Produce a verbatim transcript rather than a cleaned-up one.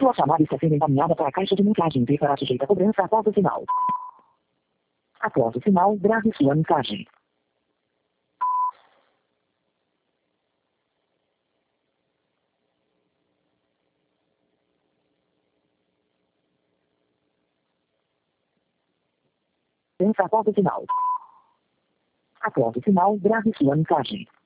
Sua chamada está sendo encaminhada para a caixa de mensagem e será sujeita a cobrança após o sinal. Após o sinal, grave sua mensagem. Pensa após o sinal. Após o sinal, grave sua mensagem.